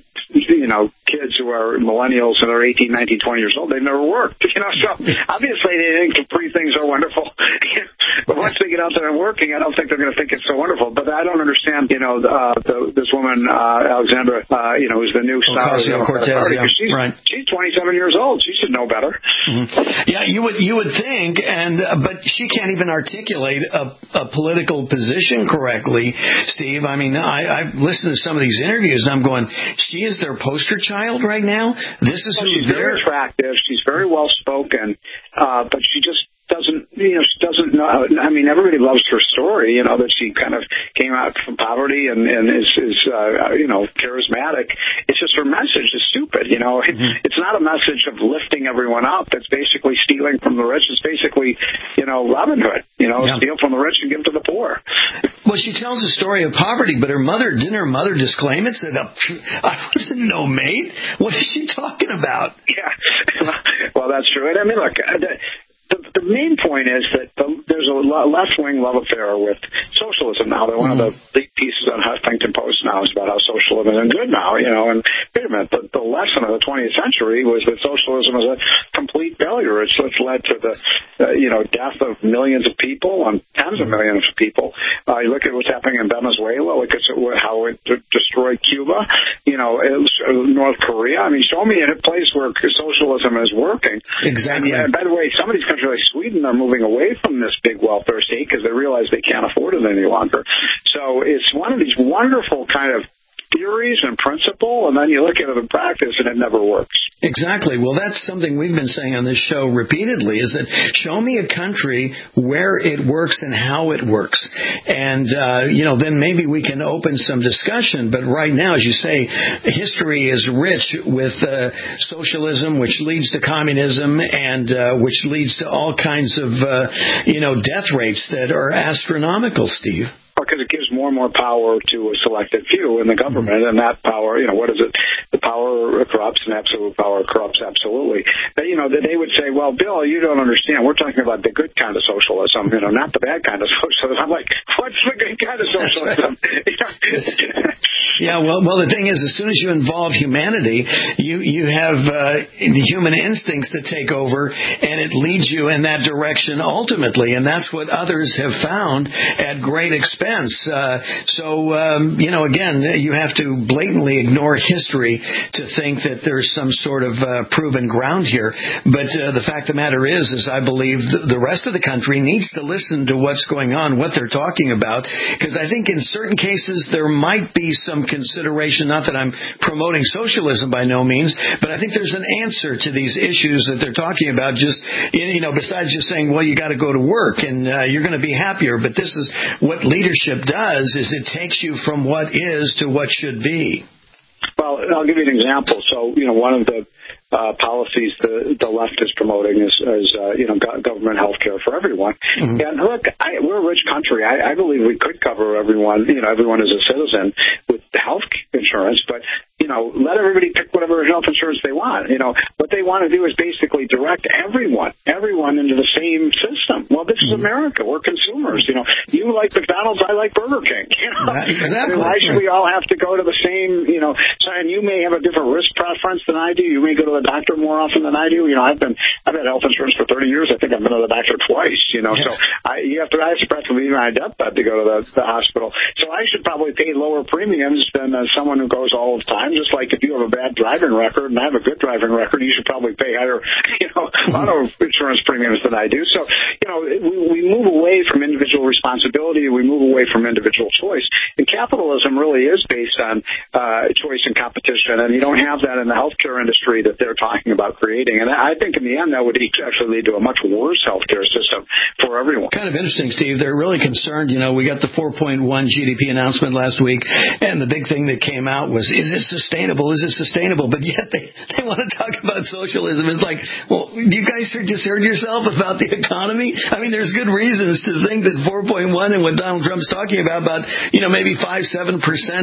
Z: kids who are millennials and are 18, 19, 20 years old, they've never worked, so obviously they think the free things are wonderful. But once they get out there and working, I don't think they're going to think it's so wonderful. But I don't understand, this woman, Alexandra, who's the new star of the Democratic Party. She's 27 years old. She should know better.
H: Mm-hmm. Yeah, you would think, but she can't even articulate a political position correctly, Steve. I've listened to some of these interviews, and I'm going, she is their poster child right now? This is who
Z: she's very attractive. She's very well spoken, but she just she doesn't know. Everybody loves her story, that she kind of came out from poverty and is charismatic. It's just her message is stupid, Mm-hmm. It's not a message of lifting everyone up. It's basically stealing from the rich. It's basically, Robin Hood, steal from the rich and give to the poor.
H: Well, she tells a story of poverty, but didn't her mother disclaim it? Said, I wasn't no maid. What is she talking about?
Z: Yeah. Well, that's true. And look, the main point is that there's a left-wing love affair with socialism now. One of the big pieces on Huffington Post now is about how socialism is good now, and wait a minute, the lesson of the 20th century was that socialism is a complete failure. It's led to the death of millions of people and tens of millions of people. You look at what's happening in Venezuela. Look at how it destroyed Cuba. North Korea. I mean, show me a place where socialism is working.
G: Exactly.
Z: And by the way, some of these countries like Sweden are moving away from this big welfare state because they realize they can't afford it any longer. So it's one of these wonderful kind of theories and principle, and then you look at it in practice, and it never works.
G: Exactly. Well, that's something we've been saying on this show repeatedly, is that show me a country where it works and how it works. And, then maybe we can open some discussion. But right now, as you say, history is rich with socialism, which leads to communism, and which leads to all kinds of, death rates that are astronomical, Steve.
Z: Because it gives more and more power to a selected few in the government, and that power, what is it? The power corrupts, and absolute power corrupts absolutely. But, they would say, well, Bill, you don't understand. We're talking about the good kind of socialism, not the bad kind of socialism. I'm like, what's the good kind of socialism?
G: Yeah, well, the thing is, as soon as you involve humanity, you have the human instincts that take over, and it leads you in that direction ultimately, and that's what others have found at great expense. Again, you have to blatantly ignore history to think that there's some sort of proven ground here. But the fact of the matter is I believe the rest of the country needs to listen to what's going on, what they're talking about, because I think in certain cases there might be some consideration, not that I'm promoting socialism by no means, but I think there's an answer to these issues that they're talking about, just, besides just saying, well, you got to go to work and you're going to be happier. But this is what leadership does, is it takes you from what is to what should be.
Z: Well, I'll give you an example. So, one of the policies the left is promoting is government health care for everyone. Mm-hmm. And look, we're a rich country. I believe we could cover everyone, everyone as a citizen with health insurance, but let everybody pick whatever health insurance they want. What they want to do is basically direct everyone into the same system. Well, this is America. We're consumers. You like McDonald's, I like Burger King.
G: Exactly.
Z: Why should we all have to go to the same, and you may have a different risk preference than I do. You may go to the doctor more often than I do. I've had health insurance for 30 years. I think I've been to the doctor twice, so I have to practically leave my deathbed to go to the hospital. So I should probably pay lower premiums than someone who goes all the time. Just like if you have a bad driving record and I have a good driving record, you should probably pay higher, auto insurance premiums than I do. So, we move away from individual responsibility. We move away from individual choice. And capitalism really is based on choice and competition, and you don't have that in the healthcare industry that they're talking about creating. And I think in the end that would actually lead to a much worse healthcare system for everyone.
G: Kind of interesting, Steve. They're really concerned. We got the 4.1 GDP announcement last week, and the big thing that came out was, is it sustainable? Is it sustainable? But yet they want to talk about socialism. It's like, well, you guys just heard yourself about the economy? I mean, there's good reasons to think that 4.1 and what Donald Trump's talking about maybe 5-7%,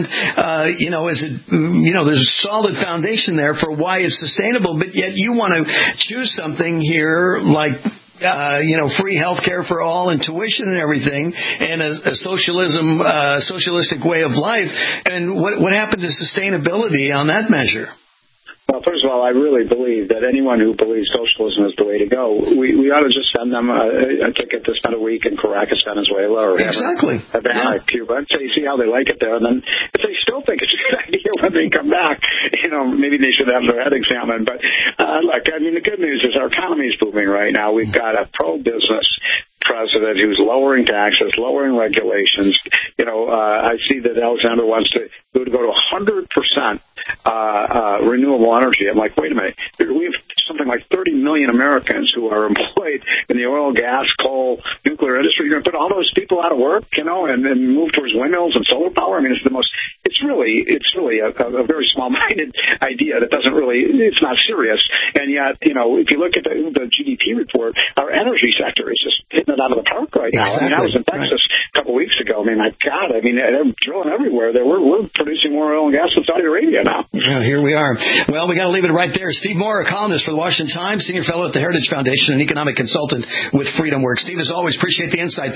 G: there's a solid foundation there for why it's sustainable, but yet you want to choose something here like free health care for all and tuition and everything, and a socialistic way of life. And what happened to sustainability on that measure?
Z: Well, first of all, I really believe that anyone who believes socialism is the way to go, we ought to just send them a ticket to spend a week in Caracas, Venezuela, or Havana, Cuba, and see how they like it there. And then if they still think it's a good idea when they come back, maybe they should have their head examined. But look, the good news is our economy is booming right now. We've got a pro-business president who's lowering taxes, lowering regulations. I see that Alexander wants to go to 100% renewable energy. I'm like, wait a minute. We have something like 30 million Americans who are employed in the oil, gas, coal, nuclear industry. You're going to put all those people out of work, and move towards windmills and solar power. I mean, it's really a very small-minded idea that it's not serious. And yet, if you look at the GDP report, our energy sector is just hitting it out of the park right now.
G: Exactly.
Z: I was in Texas a couple weeks ago. My God, they're drilling everywhere. We're producing more oil and gas than Saudi Arabia now.
G: Yeah, here we are. Well, we got to leave it right there. Steve Moore, a columnist for the Washington Times, senior fellow at the Heritage Foundation, and economic consultant with FreedomWorks. Steve, as always, appreciate the insight. Thank you.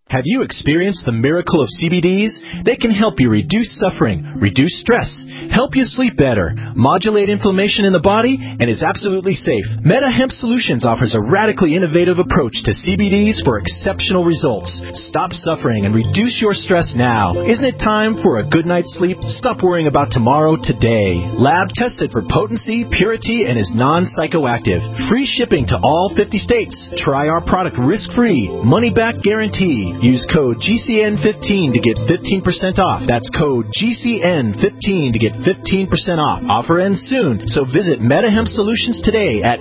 I: Have you experienced the miracle of CBDs? They can help you reduce suffering, reduce stress, help you sleep better, modulate inflammation in the body, and is absolutely safe. Meta Hemp Solutions offers a radically innovative approach to CBDs for exceptional results. Stop suffering and reduce your stress now. Isn't it time for a good night's sleep? Stop worrying about tomorrow today. Lab tested for potency, purity, and is non-psychoactive. Free shipping to all 50 states. Try our product risk-free, money-back guarantee. Use code GCN15 to get 15% off. That's code GCN15 to get 15% off. Offer ends soon, so visit Meta Hemp Solutions today at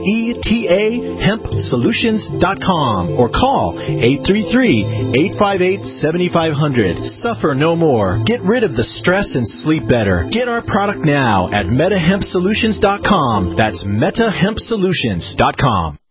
I: metahempsolutions.com or call 833-858-7500. Suffer no more. Get rid of the stress and sleep better. Get our product now at metahempsolutions.com. That's metahempsolutions.com.